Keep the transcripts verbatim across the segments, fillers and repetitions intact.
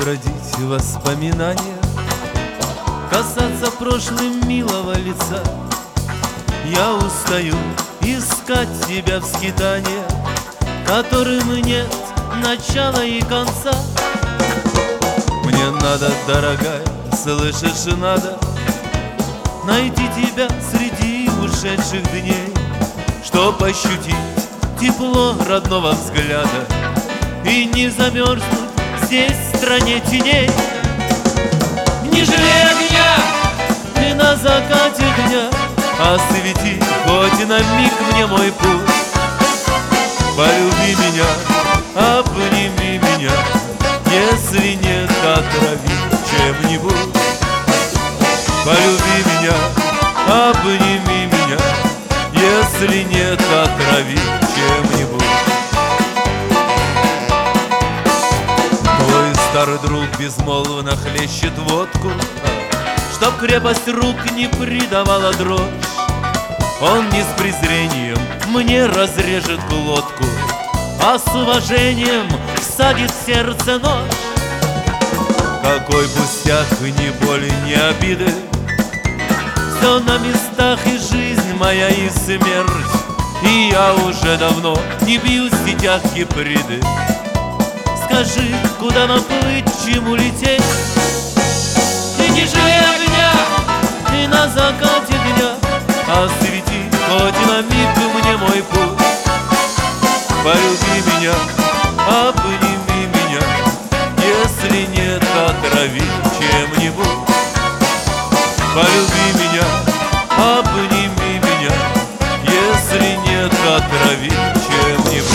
бродить воспоминания, касаться прошлым милого лица. Я устаю искать тебя в скитаниях, которым нет начала и конца. Мне надо, дорогая, слышишь, надо найти тебя среди ушедших дней, чтоб ощутить тепло родного взгляда и не замерзнуть здесь, в стране теней. Не жалей огня, ты на закате дня освети хоть на миг мне мой путь. Полюби меня, обними меня, если нет, отрави чем-нибудь. Полюби меня, обними меня, если нет, отрави чем-нибудь. Твой старый друг безмолвно хлещет водку, чтоб крепость рук не придавала дрожь. Он не с презрением мне разрежет глотку, а с уважением всадит в сердце нож. Какой пустяк, ни боли, ни обиды, все на местах, и жизнь моя, и смерть. И я уже давно не бью в сетях гибриды. Скажи, куда нам плыть, чему лететь? Ты не жалей огня, ты на закате дня освети хоть на миг мне мой путь. Полюби меня, обними меня, если нет, отрави чем-нибудь. Полюби меня, обними меня, если нет, отрави чем-нибудь.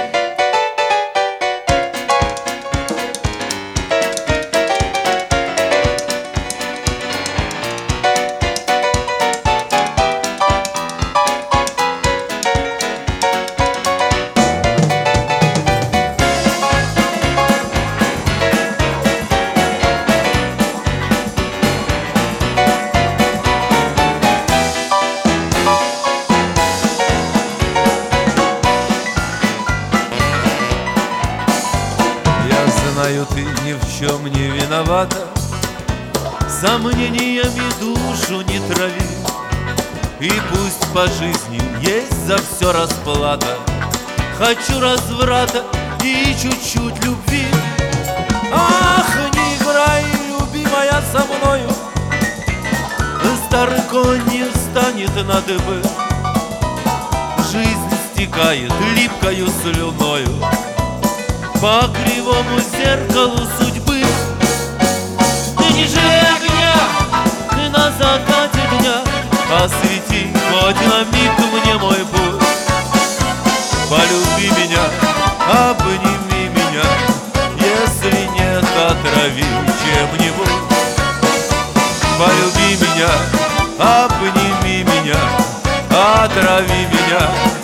Знаю, ты ни в чем не виновата, сомнениями душу не трави. И пусть по жизни есть за все расплата, хочу разврата и чуть-чуть любви. Ах, не играй, любимая, со мною, старый конь не встанет на дыбы. Жизнь стекает липкою слюною по кривому зеркалу судьбы. Ты не жалей огня, ты на закате дня освети хоть на миг мне мой путь. Полюби меня, обними меня, если нет, отрави чем-нибудь. Полюби меня, обними меня, отрави меня,